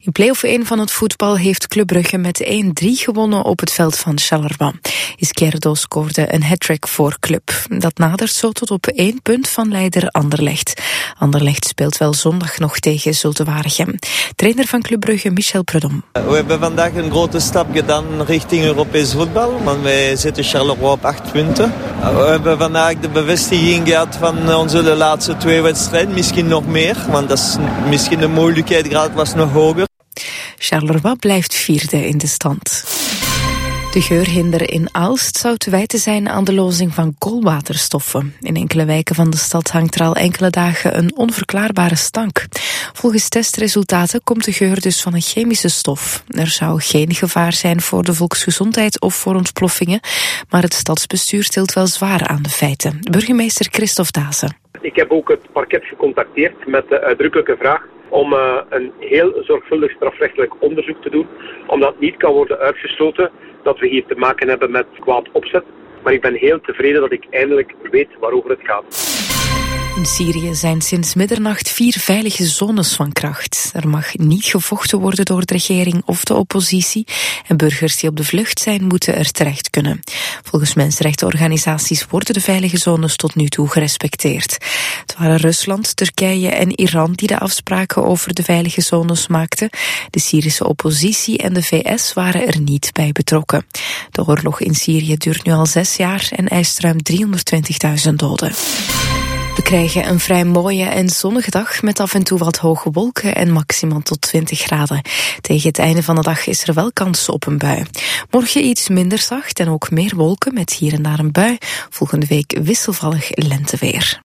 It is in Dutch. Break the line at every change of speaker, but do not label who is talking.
In play-off 1 van het voetbal heeft Club Brugge met 1-3 gewonnen op het veld van Charleroi. Izquierdo scoorde een hat-trick voor Club. Dat nadert zo tot op 1 punt van leider Anderlecht. Anderlecht speelt wel zondag nog tegen Zulte Waregem. Trainer van Club Brugge, Michel Prudhomme.
We hebben vandaag een grote stap gedaan richting Europees voetbal, want wij zitten Charleroi op 8 punten. We hebben vandaag de bevestiging gehad van onze laatste 2 wedstrijden, misschien nog meer, want dat is misschien de moeilijkheidsgraad was nog hoger.
Charleroi blijft 4e in de stand. De geurhinder in Aalst zou te wijten zijn aan de lozing van koolwaterstoffen. In enkele wijken van de stad hangt er al enkele dagen een onverklaarbare stank. Volgens testresultaten komt de geur dus van een chemische stof. Er zou geen gevaar zijn voor de volksgezondheid of voor ontploffingen, maar het stadsbestuur tilt wel zwaar aan de feiten. Burgemeester Christophe Dazen.
Ik heb ook het parket gecontacteerd met de uitdrukkelijke vraag om een heel zorgvuldig strafrechtelijk onderzoek te doen, omdat niet kan worden uitgesloten dat we hier te maken hebben met kwaad opzet. Maar ik ben heel tevreden dat ik eindelijk weet waarover het gaat.
In Syrië zijn sinds middernacht 4 veilige zones van kracht. Er mag niet gevochten worden door de regering of de oppositie en burgers die op de vlucht zijn moeten er terecht kunnen. Volgens mensenrechtenorganisaties worden de veilige zones tot nu toe gerespecteerd. Het waren Rusland, Turkije en Iran die de afspraken over de veilige zones maakten. De Syrische oppositie en de VS waren er niet bij betrokken. De oorlog in Syrië duurt nu al 6 jaar en eist ruim 320.000 doden. We krijgen een vrij mooie en zonnige dag met af en toe wat hoge wolken en maximaal tot 20 graden. Tegen het einde van de dag is er wel kans op een bui. Morgen iets minder zacht en ook meer wolken met hier en daar een bui. Volgende week wisselvallig lenteweer.